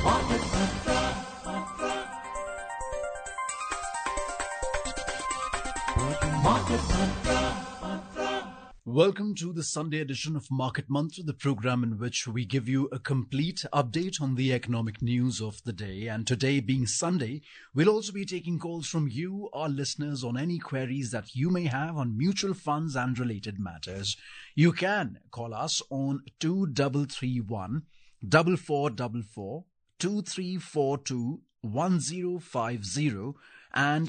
Welcome to the Sunday edition of Market Mantra, the program in which we give you a complete update on the economic news of the day. And today being Sunday, we'll also be taking calls from you, our listeners, on any queries that you may have on mutual funds and related matters. You can call us on 2331 4444 2342 1050 and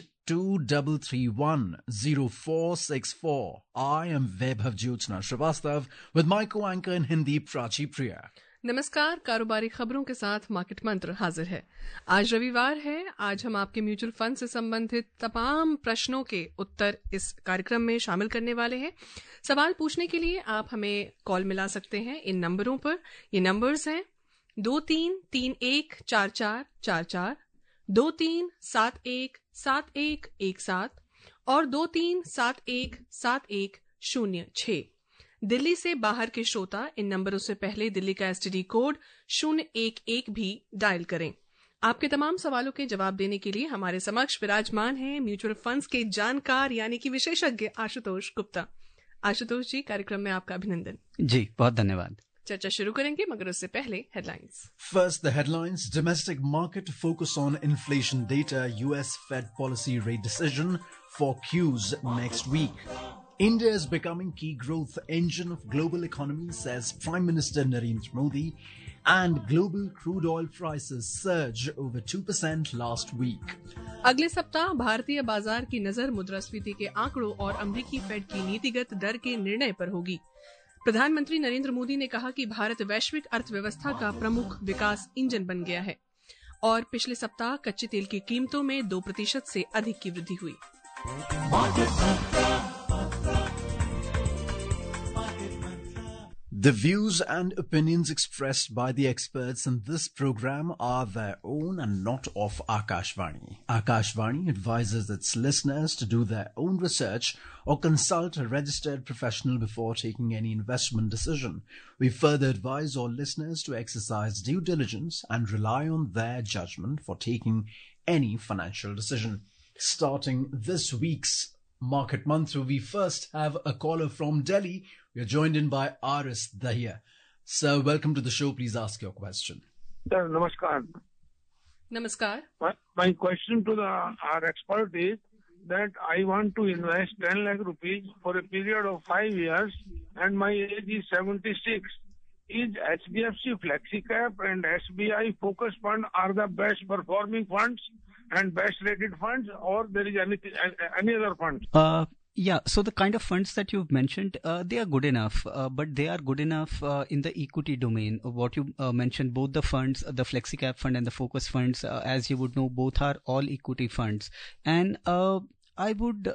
2331-0464. I am Vaibhav Jyotsna Srivastava with my co-anchor in Hindi, Prachi Priya. नमस्कार। कारोबारी खबरों के साथ market मंत्र हाजिर है। आज रविवार है। आज हम आपके म्यूचुअल फंड से संबंधित तमाम प्रश्नों के उत्तर इस कार्यक्रम में शामिल करने वाले हैं। सवाल पूछने के लिए आप हमें कॉल मिला सकते हैं इन नंबरों पर। ये नंबर्स हैं 23314444, 23717117 और 23717106। दिल्ली से बाहर के श्रोता इन नंबरों से पहले दिल्ली का एसटीडी कोड 011 भी डायल करें। आपके तमाम सवालों के जवाब देने के लिए हमारे समक्ष विराजमान हैं म्यूचुअल फंड्स के जानकार यानी कि विशेषज्ञ आशुतोष गुप्ता। आशुतोष जी, कार्यक्रम में आपका अभिनंदन। जी, बहुत धन्यवाद। चर्चा शुरू करेंगे मगर उससे पहले headlines. First, the headlines. Domestic market focus on inflation data. US Fed policy rate decision for Qs next week. India is becoming key growth engine of global economy, says Prime Minister Narendra Modi. And global crude oil prices surge over 2% last week. अगले सप्ताह भारतीय बाजार की नजर मुद्रास्फीति के आंकड़ों और अमेरिकी फेड की नीतिगत दर के निर्णय पर होगी। प्रधानमंत्री नरेंद्र मोदी ने कहा कि भारत वैश्विक अर्थव्यवस्था का प्रमुख विकास इंजन बन गया है और पिछले सप्ताह कच्चे तेल की कीमतों में 2% से अधिक की वृद्धि हुई। The views and opinions expressed by the experts in this program are their own and not of Akashvani. Akashvani advises its listeners to do their own research or consult a registered professional before taking any investment decision. We further advise all listeners to exercise due diligence and rely on their judgment for taking any financial decision. Starting this week's Market Mantra, we first have a caller from Delhi. We are joined in by Aris Dahiya. Sir, welcome to the show. Please ask your question. Sir, namaskar. नमस्कार। My question to our expert is that I want to invest 10 lakh rupees for a period of 5 years and my age is 76. Is HDFC FlexiCap and SBI Focus Fund are the best performing funds and best rated funds, or there is any other funds? Yeah, so the kind of funds that you've mentioned, they are good enough, but they are good enough in the equity domain. What you mentioned, both the funds, the FlexiCap fund and the Focus funds, as you would know, both are all equity funds. And I would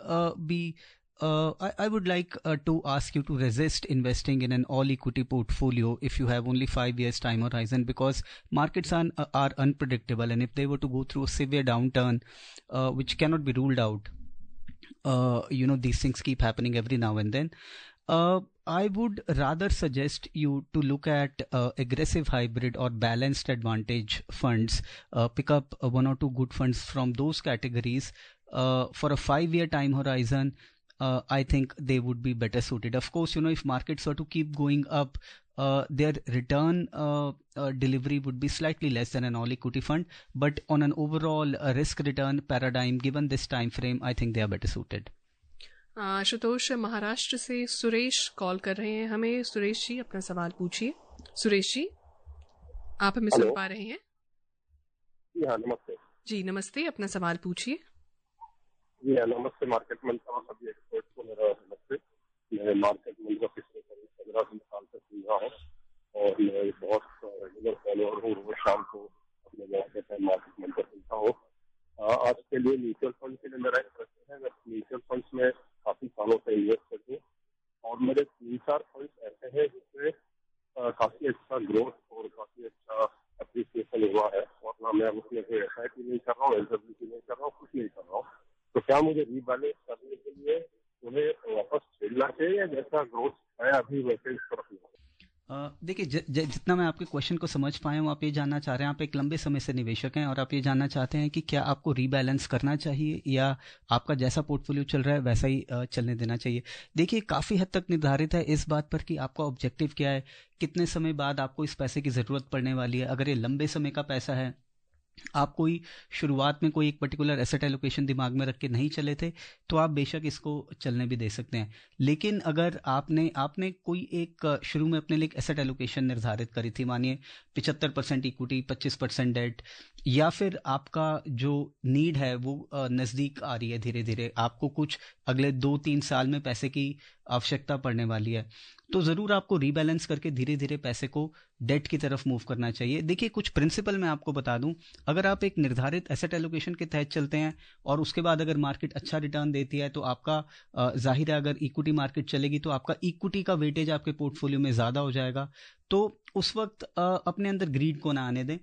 I would like to ask you to resist investing in an all-equity portfolio if you have only 5 years time horizon, because markets are unpredictable, and if they were to go through a severe downturn, which cannot be ruled out, these things keep happening every now and then. I would rather suggest you to look at aggressive hybrid or balanced advantage funds. Pick up one or two good funds from those categories for a 5-year time horizon. I think they would be better suited. Of course, if markets were to keep going up, their return delivery would be slightly less than an all-equity fund. But on an overall risk-return paradigm, given this time frame, I think they are better suited. Ashutosh, Maharashtra से Suresh call कर रहे हैं हमें। सुरेश जी, अपना सवाल पूछिए। सुरेश जी, आप हमें सुन पा रहे हैं? जी हाँ, नमस्ते। जी नमस्ते, अपना सवाल पूछिए। जी हाँ, नमस्ते। मार्केट मंत्र और सभी एक्सपर्ट्स को मेरा नमस्ते। मैं मार्केट मंत्र पिछले 15 साल से सुन रहा हूँ और मैं बहुत रेगुलर फॉलोअर हूँ। रोज शाम को अपने मौके पर मार्केट मंत्र सुनता हूँ। आज के लिए म्यूचुअल फंड के लिए मेरा एक प्रश्न है। मैं म्यूचुअल फंड्स में काफी सालों से इन्वेस्ट करती हूँ और मेरे 3-4 फंड्स ऐसे हैं जिसमें काफी अच्छा ग्रोथ और काफी अच्छा अप्रिसिएशन हुआ है, और ना मैं उसमें कोई SIP नहीं कर रहा हूँ, LWC नहीं कर रहा हूँ, कुछ नहीं कर रहा हूँ। तो क्या मुझे रीबैलेंस करने के लिए उन्हें वापस छेड़ना चाहिए या जैसा ग्रोथ है अभी वैसे इसको रखना? देखिए, जितना मैं आपके क्वेश्चन को समझ पाया हूँ, आप ये जानना चाह रहे हैं, आप एक लंबे समय से निवेशक हैं और आप ये जानना चाहते हैं कि क्या आपको रीबैलेंस करना चाहिए या आपका जैसा पोर्टफोलियो चल रहा है वैसा ही चलने देना चाहिए। देखिए, काफ़ी हद तक निर्धारित है इस बात पर कि आपका ऑब्जेक्टिव क्या है, कितने समय बाद आपको इस पैसे की ज़रूरत पड़ने वाली है। अगर ये लंबे समय का पैसा है, आप कोई शुरुआत में कोई एक पर्टिकुलर एसेट एलोकेशन दिमाग में रख के नहीं चले थे, तो आप बेशक इसको चलने भी दे सकते हैं। लेकिन अगर आपने कोई एक शुरू में अपने लिए एक एसेट एलोकेशन निर्धारित करी थी, मानिए 75% इक्विटी, 25% डेट, या फिर आपका जो नीड है वो नज़दीक आ रही है, धीरे धीरे आपको कुछ अगले 2-3 साल में पैसे की आवश्यकता पड़ने वाली है, तो ज़रूर आपको रीबैलेंस करके धीरे धीरे पैसे को डेट की तरफ मूव करना चाहिए। देखिए, कुछ प्रिंसिपल मैं आपको बता दूं, अगर आप एक निर्धारित एसेट एलोकेशन के तहत चलते हैं और उसके बाद अगर मार्केट अच्छा रिटर्न देती है तो आपका जाहिर है, अगर इक्विटी मार्केट चलेगी तो आपका इक्विटी का वेटेज आपके पोर्टफोलियो में ज़्यादा हो जाएगा। तो उस वक्त अपने अंदर ग्रीड को ना आने दें,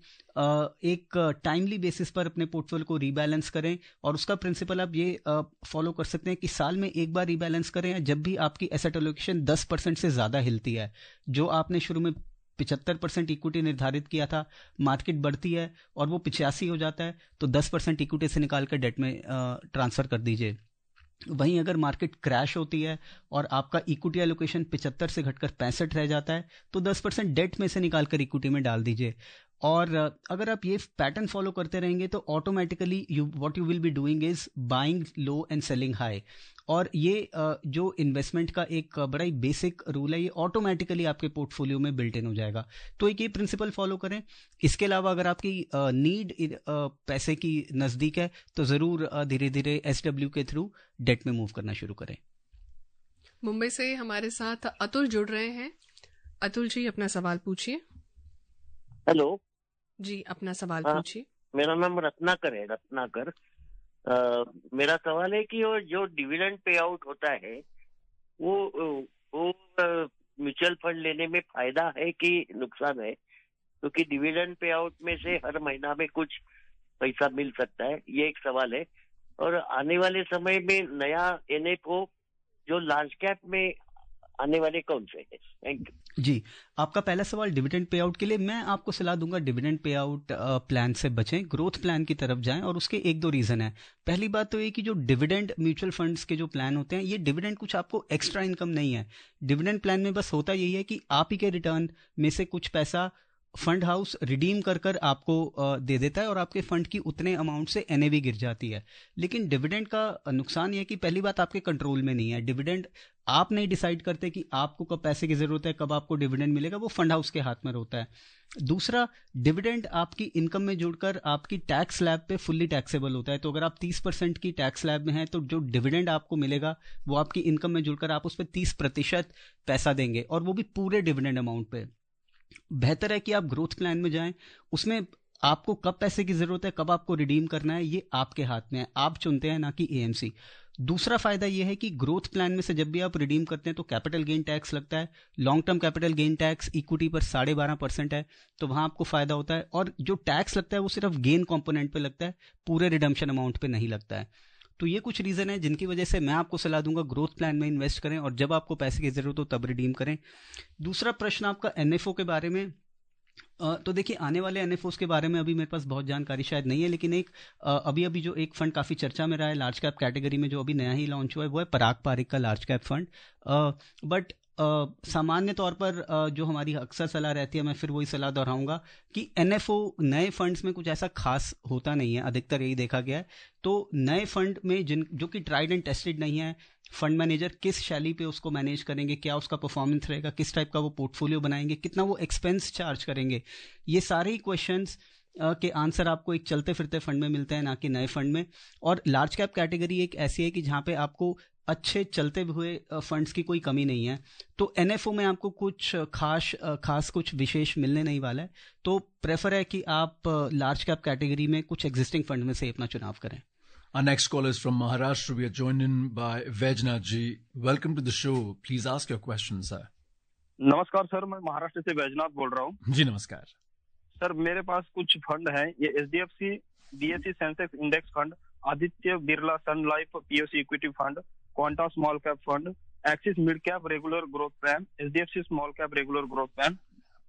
एक टाइमली बेसिस पर अपने पोर्टफोलियो को रीबैलेंस करें। और उसका प्रिंसिपल आप ये फॉलो कर सकते हैं कि साल में एक बार रीबैलेंस करें, या जब भी आपकी एसेट एलोकेशन 10% से ज़्यादा हिलती है, जो आपने शुरू में 75% इक्विटी निर्धारित किया था, मार्केट बढ़ती है और वो 85 हो जाता है, तो 10% इक्विटी से निकाल कर डेट में ट्रांसफ़र कर दीजिए। वहीं अगर मार्केट क्रैश होती है और आपका इक्विटी एलोकेशन 75 से घटकर 65 रह जाता है, तो 10% डेट में से निकालकर इक्विटी में डाल दीजिए। और अगर आप ये पैटर्न फॉलो करते रहेंगे तो automatically what you will be doing is buying low and selling high. और ये जो इन्वेस्टमेंट का एक बड़ा ही बेसिक रूल है, ये ऑटोमेटिकली आपके पोर्टफोलियो में बिल्ट इन हो जाएगा। तो एक ये प्रिंसिपल फॉलो करें। इसके अलावा अगर आपकी नीड पैसे की नज़दीक है तो ज़रूर धीरे धीरे SW के थ्रू डेट में मूव करना शुरू करें। मुंबई से हमारे साथ अतुल जुड़ रहे हैं। अतुल जी, अपना सवाल पूछिए। हेलो जी, अपना सवाल पूछिए। मेरा नाम रत्नाकर है, रत्नाकर। मेरा सवाल है कि वो जो डिविडेंड पे आउट होता है वो म्यूचुअल फंड लेने में फायदा है कि नुकसान है? क्योंकि डिविडेंड पे आउट में से हर महीना में कुछ पैसा मिल सकता है, ये एक सवाल है। और आने वाले समय में नया NFO जो लार्ज कैप में आने वाले कौन से हैं? Thank you ji. आपका पहला सवाल डिविडेंड पे आउट के लिए, मैं आपको सलाह दूंगा डिविडेंड पे आउट प्लान से बचें, ग्रोथ प्लान की तरफ जाएं। और उसके 1-2 रीजन है। पहली बात तो ये कि जो डिविडेंड म्यूचुअल फंड्स के जो प्लान होते हैं, ये डिविडेंड कुछ आपको एक्स्ट्रा इनकम नहीं है। डिविडेंड प्लान में बस होता यही है कि आप ही के रिटर्न में से कुछ पैसा फंड हाउस रिडीम कर आपको दे देता है और आपके फंड की उतने अमाउंट से NAV गिर जाती है। लेकिन डिविडेंड का नुकसान यह है कि पहली बात आपके कंट्रोल में नहीं है। डिविडेंड आप नहीं डिसाइड करते कि आपको कब पैसे की जरूरत है, कब आपको डिविडेंड मिलेगा, वो फंड हाउस के हाथ में होता है। दूसरा, डिविडेंड आपकी इनकम में जुड़कर आपकी टैक्स स्लैब पे फुल्ली टैक्सेबल होता है। तो अगर आप 30% की टैक्स स्लैब में हैं तो जो डिविडेंड आपको मिलेगा वो आपकी इनकम में जुड़कर आप उस पर 30% पैसा देंगे, और वो भी पूरे डिविडेंड अमाउंट पे। बेहतर है कि आप ग्रोथ प्लान में जाएं, उसमें आपको कब पैसे की जरूरत है, कब आपको रिडीम करना है, ये आपके हाथ में है, आप चुनते हैं, ना कि AMC। दूसरा फायदा यह है कि ग्रोथ प्लान में से जब भी आप रिडीम करते हैं तो कैपिटल गेन टैक्स लगता है। Long term capital gain tax equity पर 12.5% है, तो वहां आपको फायदा होता है। और जो टैक्स लगता है वो सिर्फ गेन कंपोनेंट पे लगता है, पूरे रिडम्पशन अमाउंट पे नहीं लगता है। तो ये कुछ रीजन है जिनकी वजह से मैं आपको सलाह दूंगा ग्रोथ प्लान में इन्वेस्ट करें, और जब आपको पैसे की जरूरत हो तब रिडीम करें। दूसरा प्रश्न आपका NFO के बारे में, तो देखिए, आने वाले NFOs के बारे में अभी मेरे पास बहुत जानकारी शायद नहीं है, लेकिन एक अभी जो एक फंड काफ़ी चर्चा में रहा है लार्ज कैप कैटेगरी में, जो अभी नया ही लॉन्च हुआ है, वो है पराग पारिक का लार्ज कैप फंड। बट सामान्य तौर पर जो हमारी अक्सर सलाह रहती है, मैं फिर वही सलाह दोहराऊंगा कि NFO नए फंड्स में कुछ ऐसा खास होता नहीं है, अधिकतर यही देखा गया है। तो नए फंड में जो कि ट्राइड एंड टेस्टेड नहीं है, फंड मैनेजर किस शैली पे उसको मैनेज करेंगे, क्या उसका परफॉर्मेंस रहेगा, किस टाइप का वो पोर्टफोलियो बनाएंगे, कितना वो एक्सपेंस चार्ज करेंगे, ये सारे ही क्वेश्चंस के आंसर आपको एक चलते फिरते फंड में मिलते हैं, ना कि नए फंड में। और लार्ज कैप कैटेगरी एक ऐसी है कि जहां पे आपको अच्छे चलते हुए फंड्स की कोई कमी नहीं है। तो NFO में आपको कुछ खास कुछ विशेष मिलने नहीं वाला है। तो प्रेफर है कि आप लार्ज कैप कैटेगरी में कुछ एग्जिस्टिंग फंड में से अपना चुनाव करें। Our next call is from Maharashtra. We are joined in by Vajnath ji. Welcome to the show. Please ask your question, sir. नमस्कार सर, मैं महाराष्ट्र से वैजनाथ बोल रहा हूँ। जी नमस्कार सर, मेरे पास कुछ फंड हैं। ये HDFC BSE Sensex index fund, Aditya Birla sun life POC equity fund, Quanta small cap fund, Axis Mid Cap Regular Growth Plan, HDFC Small Cap Regular Growth Plan,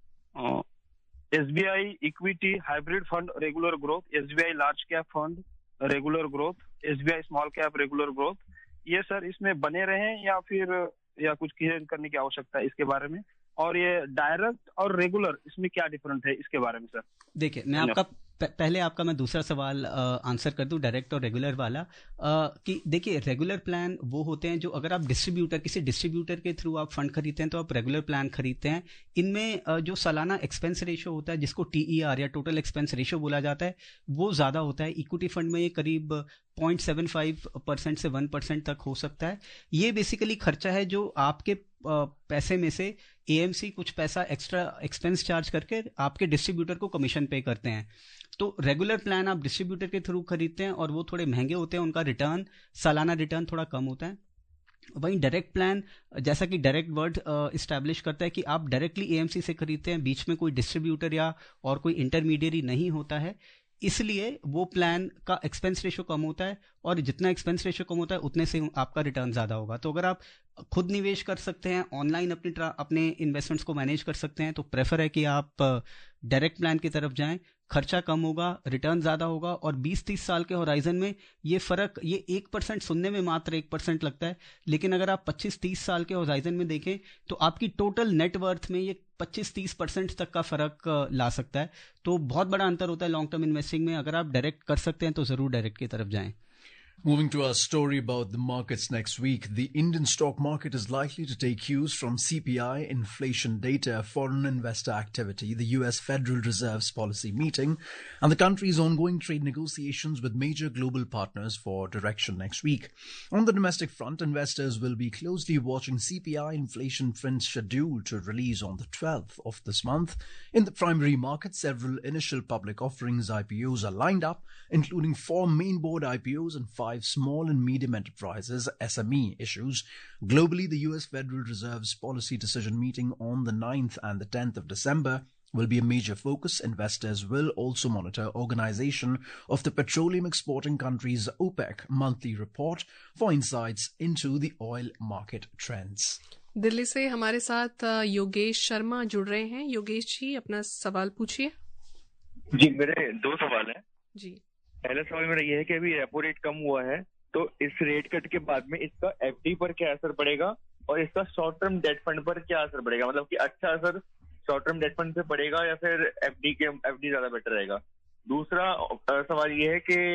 SBI Equity Hybrid Fund Regular Growth, SBI Large Cap Fund Regular Growth, SBI Small Cap Regular Growth, ये sir इसमें बने रहें या फिर या कुछ change करने की आवश्यकता है इसके बारे में, और ये डायरेक्ट और रेगुलर इसमें क्या डिफरेंस है इसके बारे में सर? देखिए, मैं आपका पहले आपका मैं दूसरा सवाल आंसर कर दूं, डायरेक्ट और रेगुलर वाला, कि देखिए रेगुलर प्लान वो होते हैं जो अगर आप किसी डिस्ट्रीब्यूटर के थ्रू आप फंड खरीदते हैं तो आप रेगुलर प्लान खरीदते हैं। इनमें जो सालाना एक्सपेंस रेशो होता है जिसको TER या टोटल एक्सपेंस रेशो बोला जाता है वो ज़्यादा होता है। इक्विटी फंड में ये करीब 0.75% से 1% तक हो सकता है। ये बेसिकली खर्चा है जो आपके पैसे में से AMC कुछ पैसा एक्स्ट्रा एक्सपेंस चार्ज करके आपके डिस्ट्रीब्यूटर को कमीशन पे करते हैं। तो रेगुलर प्लान आप डिस्ट्रीब्यूटर के थ्रू खरीदते हैं और वो थोड़े महंगे होते हैं, उनका रिटर्न सालाना रिटर्न थोड़ा कम होता है। वहीं डायरेक्ट प्लान, जैसा कि डायरेक्ट वर्ड इस्टेब्लिश करता है कि आप डायरेक्टली AMC से खरीदते हैं, बीच में कोई डिस्ट्रीब्यूटर या और कोई इंटरमीडियरी नहीं होता है, इसलिए वो प्लान का एक्सपेंस रेशो कम होता है और जितना एक्सपेंस रेशो कम होता है उतने से आपका रिटर्न ज़्यादा होगा। तो अगर आप खुद निवेश कर सकते हैं, ऑनलाइन अपने इन्वेस्टमेंट्स को मैनेज कर सकते हैं, तो प्रेफर है कि आप डायरेक्ट प्लान की तरफ जाएं। खर्चा कम होगा, रिटर्न ज़्यादा होगा, और 20-30 साल के होराइजन में ये फ़र्क, ये 1% सुनने में मात्र 1% लगता है, लेकिन अगर आप 25-30 साल के होराइजन में देखें तो आपकी टोटल नेटवर्थ में ये 25-30% तक का फ़र्क ला सकता है। तो बहुत बड़ा अंतर होता है लॉन्ग टर्म इन्वेस्टिंग में। अगर आप डायरेक्ट कर सकते हैं तो ज़रूर डायरेक्ट की तरफ जाएं। Moving to our story about the markets next week, the Indian stock market is likely to take cues from CPI, inflation data, foreign investor activity, the US Federal Reserve's policy meeting, and the country's ongoing trade negotiations with major global partners for direction next week. On the domestic front, investors will be closely watching CPI inflation print scheduled to release on the 12th of this month. In the primary market, several initial public offerings IPOs are lined up, including 4 main board IPOs and 5 small and medium enterprises SME issues. Globally, the US Federal Reserve's policy decision meeting on the 9th and the 10th of December will be a major focus. Investors will also monitor organization of the petroleum exporting countries OPEC monthly report for insights into the oil market trends. Delhi से हमारे साथ योगेश शर्मा जुड़ रहे हैं। योगेश जी, अपना सवाल पूछिए। जी, मेरे 2 सवाल हैं जी। पहला सवाल मेरा ये है कि अभी रेपो रेट कम हुआ है, तो इस रेट कट के बाद में इसका FD पर क्या असर पड़ेगा और इसका शॉर्ट टर्म डेट फंड पर क्या असर पड़ेगा? मतलब कि अच्छा असर शॉर्ट टर्म डेट फंड पे पड़ेगा या फिर FD ज्यादा बेटर रहेगा? दूसरा सवाल ये है कि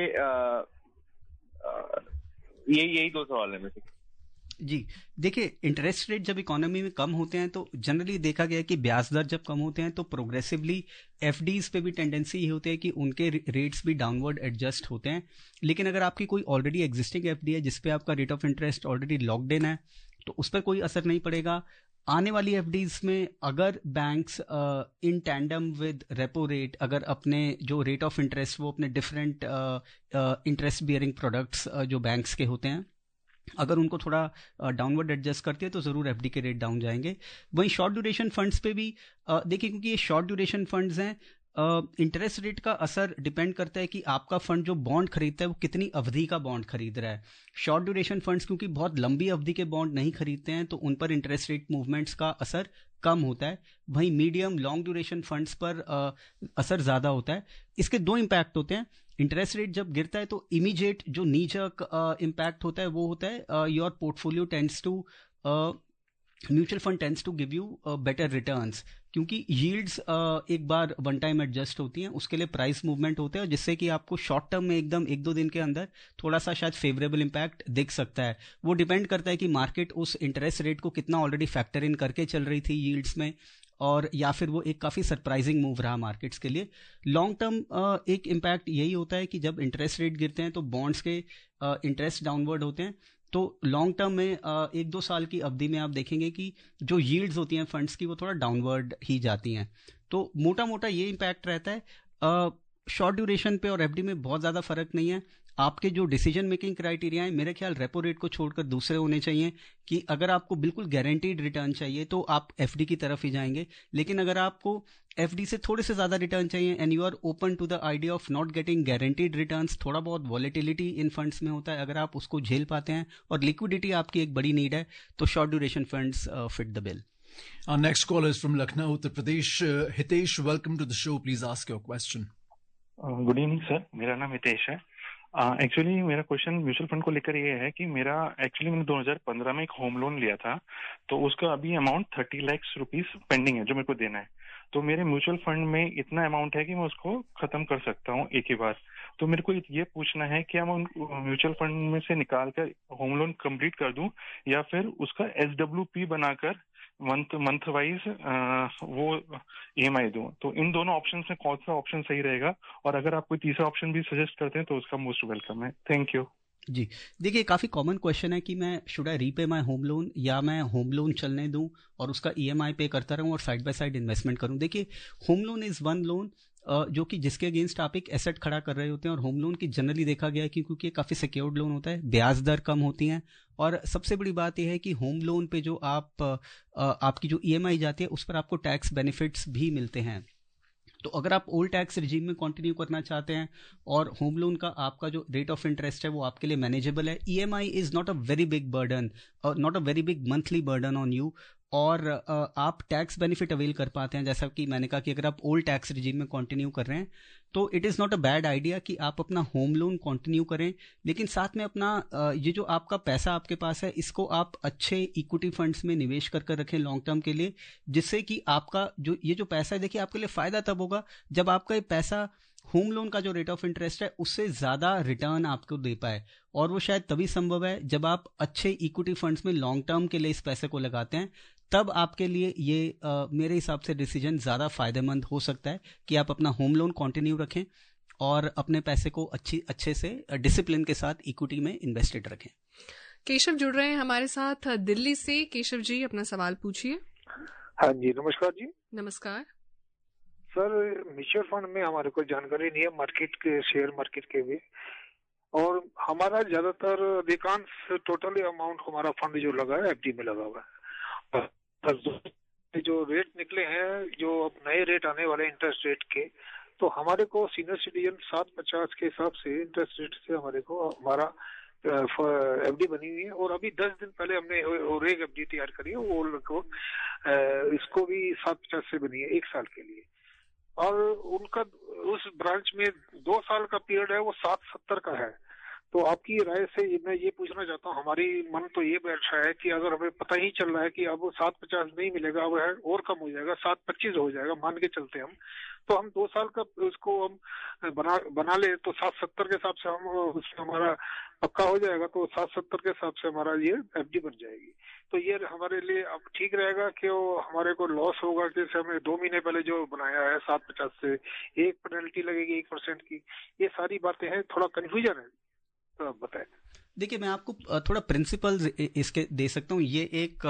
यही 2 सवाल है मेरे। जी, देखिए, इंटरेस्ट रेट जब इकोनॉमी में कम होते हैं तो जनरली देखा गया है कि ब्याज दर जब कम होते हैं तो प्रोग्रेसिवली FDs पे भी टेंडेंसी ये होती है कि उनके रेट्स भी डाउनवर्ड एडजस्ट होते हैं। लेकिन अगर आपकी कोई ऑलरेडी एग्जिस्टिंग FD है जिसपे आपका rate of interest already locked in है तो उस पर कोई असर नहीं पड़ेगा। आने वाली FDs में अगर banks in tandem with repo rate अगर अपने जो रेट ऑफ इंटरेस्ट वो अपने डिफरेंट इंटरेस्ट बियरिंग प्रोडक्ट्स जो बैंक्स के होते हैं अगर उनको थोड़ा डाउनवर्ड एडजस्ट करती है तो ज़रूर FD के रेट डाउन जाएंगे। वहीं शॉर्ट ड्यूरेशन फंड्स पे भी देखिए, क्योंकि ये शॉर्ट ड्यूरेशन फंड्स हैं, इंटरेस्ट रेट का असर डिपेंड करता है कि आपका फंड जो बॉन्ड खरीदता है वो कितनी अवधि का बॉन्ड खरीद रहा है। शॉर्ट ड्यूरेशन फंड्स क्योंकि बहुत लंबी अवधि के बॉन्ड नहीं खरीदते हैं तो उन पर इंटरेस्ट रेट मूवमेंट्स का असर कम होता है। वहीं मीडियम लॉन्ग ड्यूरेशन फंड्स पर असर ज़्यादा होता है। इसके 2 इम्पैक्ट होते हैं। इंटरेस्ट रेट जब गिरता है तो इमीडिएट जो नीचक इम्पैक्ट होता है वो होता है your portfolio tends to mutual fund tends to give you better returns, क्योंकि यील्ड्स एक बार वन टाइम एडजस्ट होती हैं, उसके लिए प्राइस मूवमेंट होते हैं जिससे कि आपको शॉर्ट टर्म में एकदम 1-2 दिन के अंदर थोड़ा सा शायद फेवरेबल इम्पैक्ट दिख सकता है। वो डिपेंड करता है कि मार्केट उस इंटरेस्ट रेट को कितना ऑलरेडी फैक्टर इन करके चल रही थी यील्ड्स में, और या फिर वो एक काफ़ी सरप्राइजिंग मूव रहा मार्केट्स के लिए। लॉन्ग टर्म एक इम्पैक्ट यही होता है कि जब इंटरेस्ट रेट गिरते हैं तो बॉन्ड्स के इंटरेस्ट डाउनवर्ड होते हैं। तो लॉन्ग टर्म में 1-2 साल की अवधि में आप देखेंगे कि जो यील्ड्स होती हैं फंड्स की वो थोड़ा डाउनवर्ड ही जाती हैं। तो मोटा मोटा ये इम्पैक्ट रहता है। शॉर्ट ड्यूरेशन पे और FD में बहुत ज़्यादा फर्क नहीं है। आपके जो डिसीजन मेकिंग क्राइटेरिया है मेरे ख्याल रेपो रेट को छोड़कर दूसरे होने चाहिए कि अगर आपको बिल्कुल गारंटीड रिटर्न चाहिए तो आप एफडी की तरफ ही जाएंगे, लेकिन अगर आपको एफडी से थोड़े से ज़्यादा रिटर्न चाहिए and you are open to the idea of not getting guaranteed returns, थोड़ा बहुत वॉलेटिलिटी इन फंड्स में होता है, अगर आप उसको झेल पाते हैं और लिक्विडिटी आपकी एक बड़ी नीड है तो short duration funds fit the bill. Our next caller is from Lucknow, Uttar Pradesh. Hitesh, welcome to the show. Please ask your question. Good evening sir, मेरा नाम हितेश है. एक्चुअली मेरा क्वेश्चन म्यूचुअल फंड को लेकर ये है कि मैंने 2015 में एक होम लोन लिया था, तो उसका अभी अमाउंट 30 लाख रुपीस पेंडिंग है जो मेरे को देना है. तो मेरे म्यूचुअल फंड में इतना अमाउंट है कि मैं उसको खत्म कर सकता हूँ एक ही बार. तो मेरे को ये पूछना है कि मैं म्यूचुअल फंड में से निकाल कर होम लोन कंप्लीट कर दूं या फिर उसका SWP बनाकर मंथ वाइज वो EMI दूं. तो इन दोनों ऑप्शन में कौन सा ऑप्शन सही रहेगा, और अगर आप कोई तीसरा ऑप्शन भी सजेस्ट करते हैं तो उसका मोस्ट वेलकम है. Thank you. जी देखिए, काफ़ी कॉमन क्वेश्चन है कि मैं should I repay my home loan या मैं होम लोन चलने दूं और उसका EMI पे करता रहूं और साइड बाय साइड इन्वेस्टमेंट करूं. देखिए, home loan is one loan जो कि जिसके अगेंस्ट आप एक एसेट खड़ा कर रहे होते हैं, और होम लोन की जनरली देखा गया है कि क्योंकि ये काफ़ी सिक्योर्ड लोन होता है, ब्याज दर कम होती हैं, और सबसे बड़ी बात यह है कि होम लोन पे जो आपकी जो EMI जाती है उस पर आपको टैक्स बेनिफिट्स भी मिलते हैं. तो अगर आप ओल्ड टैक्स रिजीम में कंटिन्यू करना चाहते हैं और होम लोन का आपका जो रेट ऑफ इंटरेस्ट है वो आपके लिए मैनेजेबल है, EMI is not a very big burden और not a very big monthly burden on you, और आप टैक्स बेनिफिट अवेल कर पाते हैं. जैसा कि मैंने कहा कि अगर आप ओल्ड टैक्स रिजीम में कंटिन्यू कर रहे हैं तो it is not a bad idea कि आप अपना होम लोन कंटिन्यू करें, लेकिन साथ में अपना ये जो आपका पैसा आपके पास है इसको आप अच्छे इक्विटी फंड्स में निवेश कर रखें लॉन्ग टर्म के लिए, जिससे कि आपका जो पैसा है, देखिए आपके लिए फ़ायदा तब होगा जब आपका ये पैसा होम लोन का जो रेट ऑफ इंटरेस्ट है उससे ज़्यादा रिटर्न आपको दे पाए, और वो शायद तभी संभव है जब आप अच्छे इक्विटी फंड्स में लॉन्ग टर्म के लिए इस पैसे को लगाते हैं. तब आपके लिए ये मेरे हिसाब से डिसीजन ज़्यादा फायदेमंद हो सकता है कि आप अपना होम लोन कंटिन्यू रखें और अपने पैसे को अच्छे से डिसिप्लिन के साथ इक्विटी में इन्वेस्टेड रखें. केशव जुड़ रहे हैं हमारे साथ दिल्ली से. केशव जी, अपना सवाल पूछिए. हाँ जी, नमस्कार जी. नमस्कार सर, म्यूचुअल फंड में हमारे को जानकारी नहीं है, मार्केट के शेयर मार्केट के भी, और हमारा ज्यादातर अधिकांश टोटली अमाउंट हमारा फंड जो लगा है FD में लगा हुआ है. जो रेट निकले हैं, जो अब नए रेट आने वाले इंटरेस्ट रेट के, तो हमारे को सीनियर सिटीजन 7.50 के हिसाब से इंटरेस्ट रेट से हमारा FD बनी हुई है, और अभी 10 दिन पहले हमने और एक FD तैयार करी है, वो लगभग इसको भी 7.50 से बनी है 1 साल के लिए, और उनका उस ब्रांच में 2 साल का पीरियड है वो 7.70 का है. तो आपकी राय से मैं ये पूछना चाहता हूँ, हमारी मन तो ये बैठा है कि अगर हमें पता ही चल रहा है कि अब 7.50 नहीं मिलेगा, अब है और कम हो जाएगा, 7.25 हो जाएगा, मान के चलते हम, तो हम 2 साल का उसको हम बना ले तो 7.70 के हिसाब से हम उसमें हमारा पक्का हो जाएगा, तो 7.70 के हिसाब से हमारा ये FD बन जाएगी. तो ये हमारे लिए अब ठीक रहेगा कि वो हमारे को लॉस होगा, जैसे हमें 2 महीने पहले जो बनाया है 7.50 से एक पेनल्टी लगेगी 1% की, ये सारी बातें हैं, थोड़ा कंफ्यूजन है, तो आप बताएं. देखिए, मैं आपको थोड़ा प्रिंसिपल्स इसके दे सकता हूँ. ये एक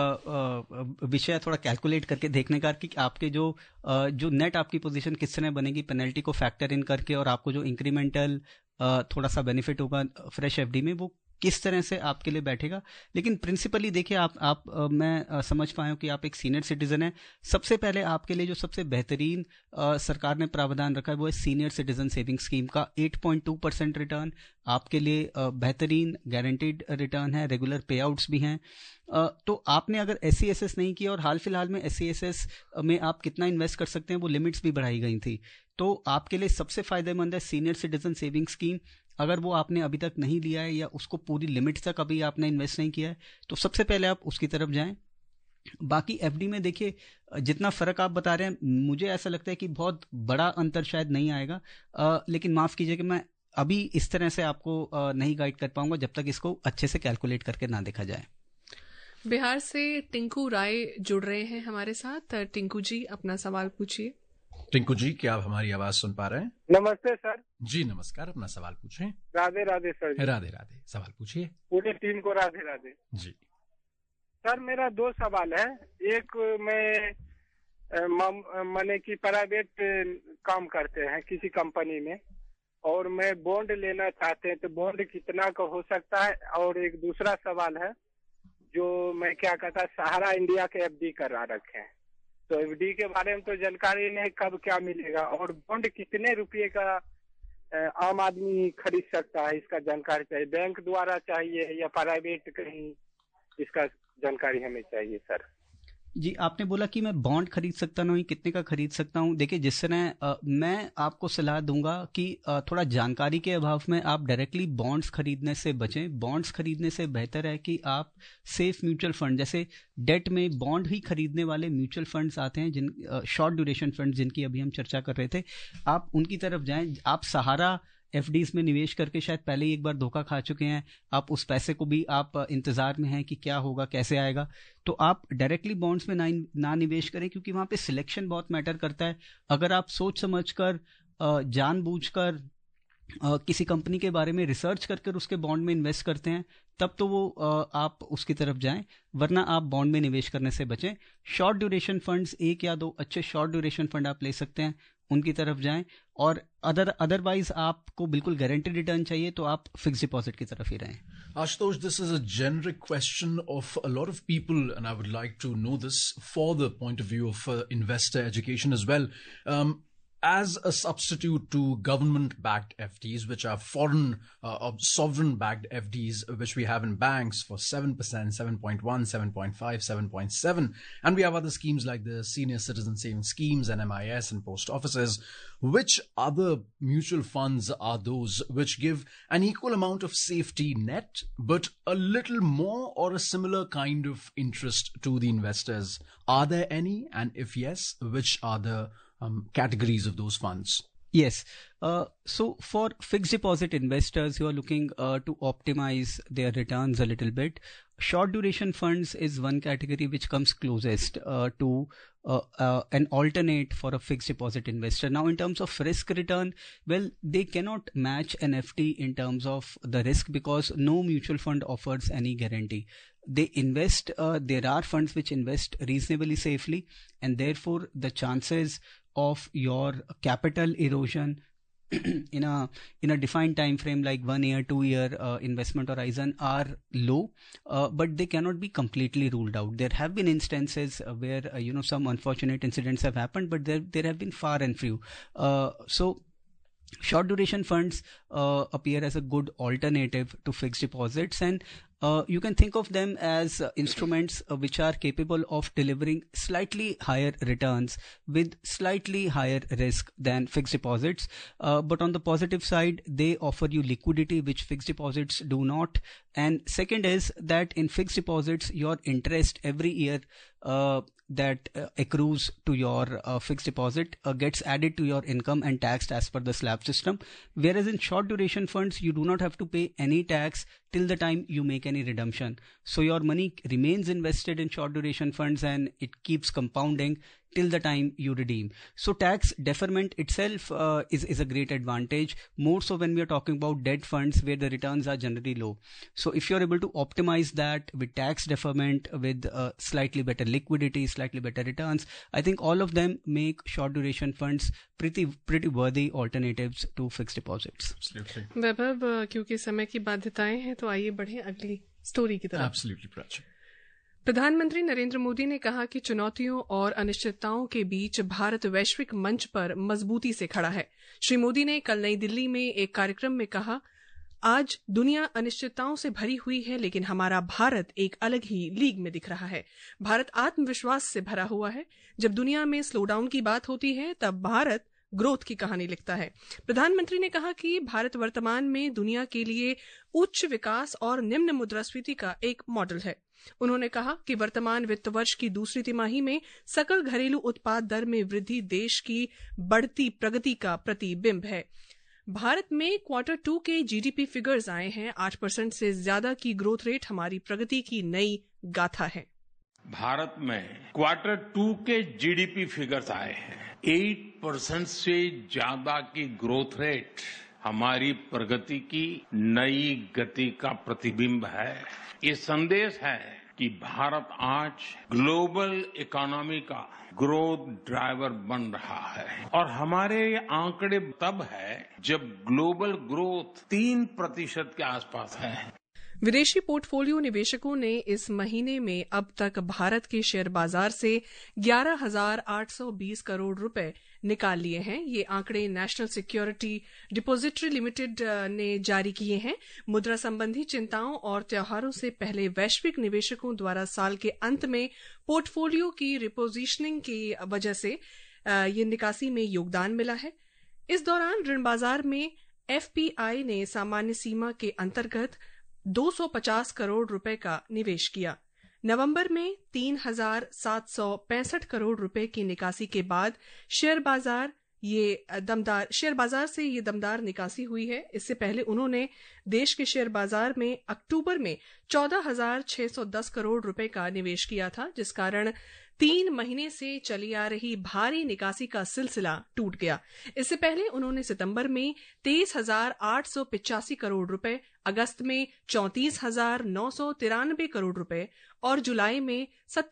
विषय थोड़ा कैलकुलेट करके देखने का कि आपके जो नेट आपकी पोजीशन किस तरह बनेगी पेनल्टी को फैक्टर इन करके, और आपको जो इंक्रीमेंटल थोड़ा सा बेनिफिट होगा फ्रेश FD में वो किस तरह से आपके लिए बैठेगा. लेकिन प्रिंसिपली देखिए, मैं समझ पाया हूँ कि आप एक सीनियर सिटीजन हैं. सबसे पहले आपके लिए जो सबसे बेहतरीन सरकार ने प्रावधान रखा है वो है सीनियर सिटीजन सेविंग स्कीम का 8.2% रिटर्न. आपके लिए बेहतरीन गारंटीड रिटर्न है, रेगुलर पे आउट्स भी हैं. तो आपने अगर SCSS नहीं किया, और हाल फिलहाल में SCSS में आप कितना इन्वेस्ट कर सकते हैं वो लिमिट्स भी बढ़ाई गई थी, तो आपके लिए सबसे फायदेमंद है सीनियर सिटीजन सेविंग स्कीम. अगर वो आपने अभी तक नहीं लिया है या उसको पूरी लिमिट तक अभी आपने इन्वेस्ट नहीं किया है तो सबसे पहले आप उसकी तरफ जाएं. बाकी FD में देखिए, जितना फ़र्क आप बता रहे हैं मुझे ऐसा लगता है कि बहुत बड़ा अंतर शायद नहीं आएगा, लेकिन माफ़ कीजिए कि मैं अभी इस तरह से आपको नहीं गाइड कर पाऊंगा जब तक इसको अच्छे से कैलकुलेट करके ना देखा जाए. बिहार से टिंकू राय जुड़ रहे हैं हमारे साथ. टिंकू जी, अपना सवाल पूछिए. टिंकू जी, क्या आप हमारी आवाज सुन पा रहे हैं? नमस्ते सर. जी नमस्कार, अपना सवाल पूछें. राधे राधे सर जी. राधे राधे, सवाल पूछिए. पूरी टीम को राधे राधे जी. सर, मेरा 2 सवाल है. एक, मैं माने कि प्राइवेट काम करते हैं किसी कंपनी में, और मैं बॉन्ड लेना चाहते हैं, तो बॉन्ड कितना का हो सकता है? और एक दूसरा सवाल है, जो मैं क्या कहता, सहारा इंडिया के एफडी करा रखे हैं, तो एफडी के बारे में तो जानकारी नहीं, कब क्या मिलेगा, और बॉन्ड कितने रुपए का आम आदमी खरीद सकता है, इसका जानकारी चाहिए। बैंक द्वारा चाहिए या प्राइवेट कहीं, इसका जानकारी हमें चाहिए सर। जी, आपने बोला कि मैं बॉन्ड खरीद सकता हूँ, कितने का खरीद सकता हूँ। देखिए, जिस तरह मैं आपको सलाह दूंगा कि थोड़ा जानकारी के अभाव में आप डायरेक्टली बॉन्ड्स खरीदने से बचें। बॉन्ड्स खरीदने से बेहतर है कि आप सेफ म्यूचुअल फंड, जैसे डेट में बॉन्ड ही खरीदने वाले म्यूचुअल फंड्स आते हैं, जिन शॉर्ट ड्यूरेशन फंड जिनकी अभी हम चर्चा कर रहे थे, आप उनकी तरफ जाएं। आप सहारा एफडीज में निवेश करके शायद पहले ही एक बार धोखा खा चुके हैं, आप उस पैसे को भी आप इंतजार में हैं कि क्या होगा, कैसे आएगा, तो आप डायरेक्टली बॉन्ड्स में ना निवेश करें, क्योंकि वहां पे सिलेक्शन बहुत मैटर करता है। अगर आप सोच समझकर जानबूझकर किसी कंपनी के बारे में रिसर्च करके उसके बॉन्ड में इन्वेस्ट करते हैं, तब तो वो आप उसकी तरफ जाएं, वरना आप बॉन्ड में निवेश करने से बचें। शॉर्ट ड्यूरेशन फंड्स, एक या दो अच्छे शॉर्ट ड्यूरेशन फंड आप ले सकते हैं, उनकी तरफ जाएं। और अदरवाइज आपको बिल्कुल गारंटेड रिटर्न चाहिए तो आप फिक्स डिपॉजिट की तरफ ही रहें। Ashutosh, this is a generic question of a lot of people, and I would like to know this for the point of view of investor education as well. As a substitute to government-backed FDs, which are foreign sovereign-backed FDs, which we have in banks for 7%, 7.1, 7.5, 7.7, and we have other schemes like the Senior Citizen Savings Schemes and MIS and post offices, which other mutual funds are those which give an equal amount of safety net, but a little more or a similar kind of interest to the investors? Are there any? And if yes, which are the categories of those funds? Yes. So for fixed deposit investors who are looking to optimize their returns a little bit, short duration funds is one category which comes closest to an alternate for a fixed deposit investor. Now, in terms of risk return, well, they cannot match an FD in terms of the risk, because no mutual fund offers any guarantee. They invest, there are funds which invest reasonably safely, and therefore the chances of your capital erosion in a defined time frame like 1 year, 2 year investment horizon are low, but they cannot be completely ruled out. There have been instances where some unfortunate incidents have happened, but there have been far and few. So short duration funds appear as a good alternative to fixed deposits, and you can think of them as instruments which are capable of delivering slightly higher returns with slightly higher risk than fixed deposits. But on the positive side, they offer you liquidity, which fixed deposits do not. And second is that in fixed deposits, your interest every year that accrues to your fixed deposit gets added to your income and taxed as per the slab system. Whereas in short duration funds, you do not have to pay any tax till the time you make any redemption. So your money remains invested in short duration funds and it keeps compounding till the time you redeem. So tax deferment itself is a great advantage, more so when we are talking about debt funds where the returns are generally low. So if you're able to optimize that with tax deferment, with slightly better liquidity, slightly better returns, I think all of them make short duration funds pretty worthy alternatives to fixed deposits. Absolutely. वैभव, क्योंकि समय की बाध्यताएं हैं, तो आइए बढ़ें अगली story की तरफ। Absolutely, Prach. प्रधानमंत्री नरेंद्र मोदी ने कहा कि चुनौतियों और अनिश्चितताओं के बीच भारत वैश्विक मंच पर मजबूती से खड़ा है। श्री मोदी ने कल नई दिल्ली में एक कार्यक्रम में कहा, आज दुनिया अनिश्चितताओं से भरी हुई है, लेकिन हमारा भारत एक अलग ही लीग में दिख रहा है। भारत आत्मविश्वास से भरा हुआ है। जब दुनिया में स्लोडाउन की बात होती है, तब भारत ग्रोथ की कहानी लिखता है। प्रधानमंत्री ने कहा कि भारत वर्तमान में दुनिया के लिए उच्च विकास और निम्न मुद्रास्फीति का एक मॉडल है। उन्होंने कहा कि वर्तमान वित्त वर्ष की दूसरी तिमाही में सकल घरेलू उत्पाद दर में वृद्धि देश की बढ़ती प्रगति का प्रतिबिंब है। भारत में Q2 के जीडीपी फिगर्स आए हैं। 8% से ज्यादा की ग्रोथ रेट हमारी प्रगति की नई गाथा है। भारत में Q2 के जीडीपी फिगर्स आए हैं। 8% से ज्यादा की ग्रोथ रेट हमारी प्रगति की नई गति का प्रतिबिंब है। ये संदेश है कि भारत आज ग्लोबल इकोनॉमी का ग्रोथ ड्राइवर बन रहा है और हमारे ये आंकड़े तब है जब ग्लोबल ग्रोथ 3% के आसपास है। विदेशी पोर्टफोलियो निवेशकों ने इस महीने में अब तक भारत के शेयर बाजार से 11,820 करोड़ रुपए निकाल लिए हैं। ये आंकड़े नेशनल सिक्योरिटी डिपॉजिटरी लिमिटेड ने जारी किए हैं। मुद्रा संबंधी चिंताओं और त्योहारों से पहले वैश्विक निवेशकों द्वारा साल के अंत में पोर्टफोलियो की रिपोजिशनिंग की वजह से ये निकासी में योगदान मिला है। इस दौरान ऋण बाजार में एफपीआई ने सामान्य सीमा के अंतर्गत 250 करोड़ रुपए का निवेश किया। नवंबर में 3,765 करोड़ रुपए की निकासी के बाद शेयर बाजार से ये दमदार निकासी हुई है। इससे पहले उन्होंने देश के शेयर बाजार में अक्टूबर में 14,610 करोड़ रुपए का निवेश किया था, जिस कारण 3 महीने से चली आ रही भारी निकासी का सिलसिला टूट गया। इससे पहले उन्होंने सितंबर में 23,885 करोड़ रुपए, अगस्त में 34,993 करोड़ रुपए और जुलाई में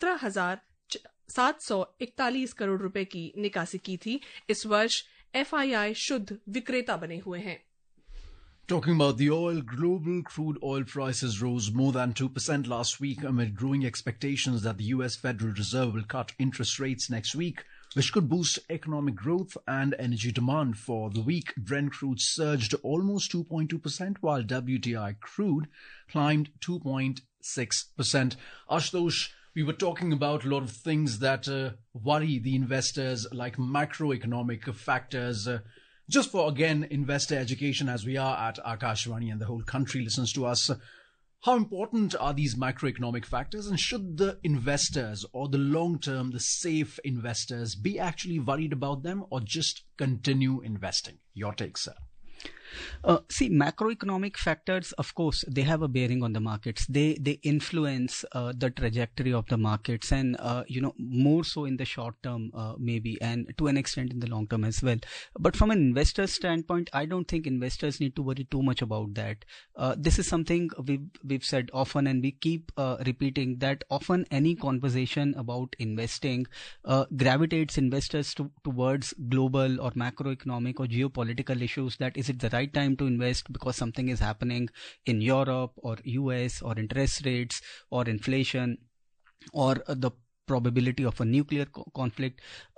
17,741 करोड़ रुपए की निकासी की थी। इस वर्ष एफआईआई शुद्ध विक्रेता बने हुए हैं। Talking about the oil, global crude oil prices rose more than 2% last week amid growing expectations that the US Federal Reserve will cut interest rates next week, which could boost economic growth and energy demand. For the week, Brent crude surged almost 2.2%, while WTI crude climbed 2.6%. Ashutosh, we were talking about a lot of things that worry the investors, like macroeconomic factors. Just for, again, investor education, as we are at Akashvani and the whole country listens to us, how important are these macroeconomic factors, and should the investors or the long-term, the safe investors be actually worried about them or just continue investing? Your take, sir. See, macroeconomic factors, of course, they have a bearing on the markets. They influence the trajectory of the markets, and more so in the short term, maybe, and to an extent in the long term as well. But from an investor standpoint, I don't think investors need to worry too much about that. This is something we've said often, and we keep repeating that often any conversation about investing gravitates investors towards global or macroeconomic or geopolitical issues. That is it the right time to invest because something is happening in Europe or US, or interest rates or inflation or the probability of a nuclear conflict.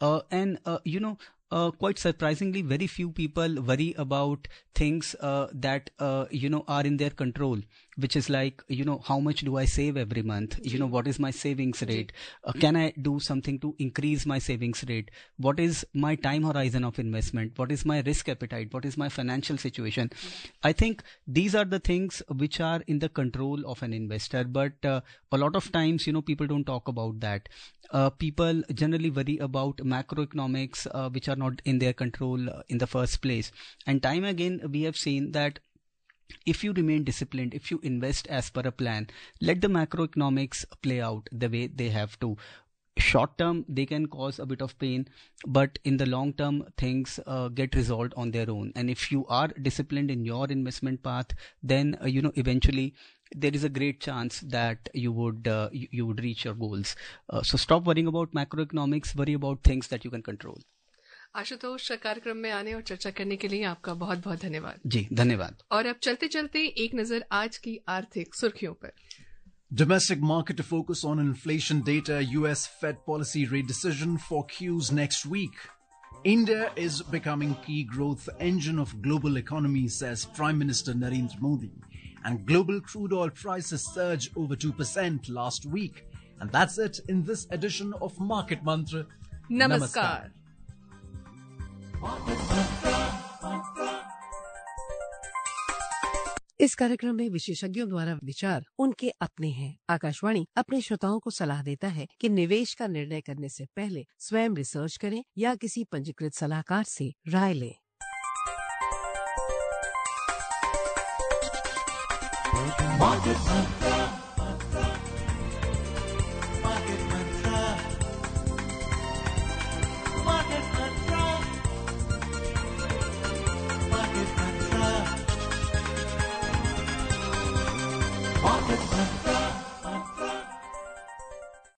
Quite surprisingly, very few people worry about things that are in their control, which is like, how much do I save every month? What is my savings rate? Can I do something to increase my savings rate? What is my time horizon of investment? What is my risk appetite? What is my financial situation? I think these are the things which are in the control of an investor. But a lot of times, people don't talk about that. People generally worry about macroeconomics, which are not in their control in the first place. And time again, we have seen that if you remain disciplined, if you invest as per a plan, let the macroeconomics play out the way they have to. Short term, they can cause a bit of pain, but in the long term, things get resolved on their own. And if you are disciplined in your investment path, then eventually there is a great chance that you would reach your goals. So stop worrying about macroeconomics, worry about things that you can control. Ashutosh, कार्यक्रम में आने और चर्चा करने के लिए आपका बहुत बहुत धन्यवाद। जी, धन्यवाद। और अब चलते चलते एक नजर आज की आर्थिक सुर्खियों पर। Domestic market to focus on inflation data, US Fed policy rate decision for Qs next week. India is becoming key growth engine of global economy, says Prime Minister Narendra Modi. And global crude oil prices surged over 2% last week. And that's it in this edition of Market Mantra. Namaskar. इस कार्यक्रम में विशेषज्ञों द्वारा विचार उनके अपने हैं। आकाशवाणी अपने श्रोताओं को सलाह देता है कि निवेश का निर्णय करने से पहले स्वयं रिसर्च करें या किसी पंजीकृत सलाहकार से राय लें। Market